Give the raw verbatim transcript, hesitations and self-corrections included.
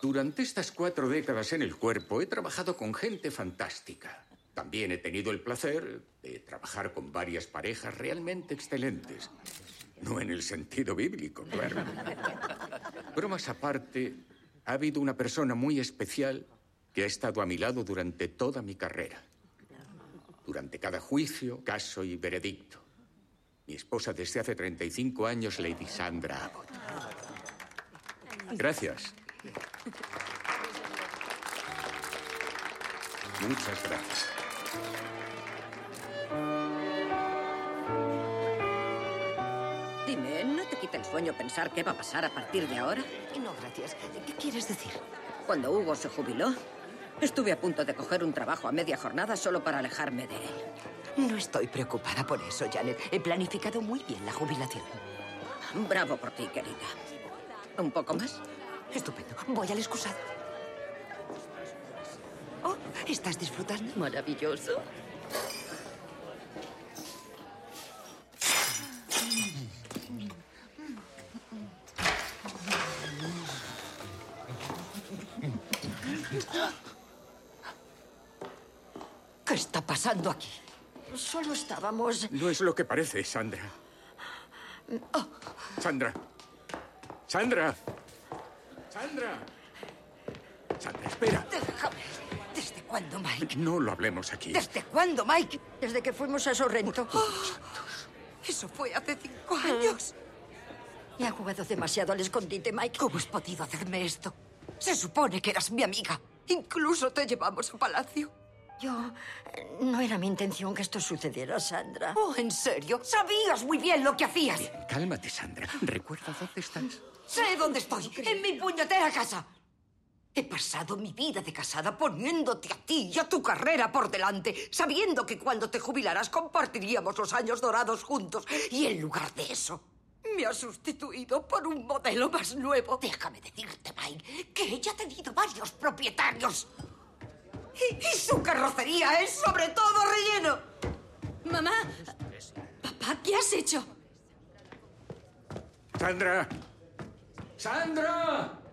Durante estas cuatro décadas en el cuerpo he trabajado con gente fantástica. También he tenido el placer de trabajar con varias parejas realmente excelentes. No en el sentido bíblico, claro. Bromas aparte, ha habido una persona muy especial que ha estado a mi lado durante toda mi carrera. Durante cada juicio, caso y veredicto. Mi esposa desde hace treinta y cinco años, Lady Sandra Abbott. Gracias. Muchas gracias. Dime, ¿no te quita el sueño pensar qué va a pasar a partir de ahora? No, gracias. ¿Qué quieres decir? Cuando Hugo se jubiló, estuve a punto de coger un trabajo a media jornada solo para alejarme de él. No estoy preocupada por eso, Janet. He planificado muy bien la jubilación. Bravo por ti, querida. ¿Un poco más? Estupendo. Voy al excusado. Oh, ¿estás disfrutando? Maravilloso. ¿Qué está pasando aquí? Solo estábamos... No es lo que parece, Sandra. Oh. Sandra. Sandra. Sandra. Sandra, espera. Déjame. ¿Desde cuándo, Mike? No lo hablemos aquí. ¿Desde cuándo, Mike? Desde que fuimos a Sorrento. Oh, eso fue hace cinco años. Me ha jugado demasiado al escondite, Mike. ¿Cómo has podido hacerme esto? Se supone que eras mi amiga. Incluso te llevamos a palacio. Yo... No era mi intención que esto sucediera, Sandra. Oh, ¿en serio? Sabías muy bien lo que hacías. Bien, cálmate, Sandra. ¿Recuerdas dónde estás? Sé dónde estoy. En mi puñetera casa. He pasado mi vida de casada poniéndote a ti y a tu carrera por delante, sabiendo que cuando te jubilaras compartiríamos los años dorados juntos. Y en lugar de eso, me has sustituido por un modelo más nuevo. Déjame decirte, Mike, que ella ha tenido varios propietarios. Y, y su carrocería es sobre todo relleno. Mamá, papá, ¿qué has hecho? Sandra. Sandra.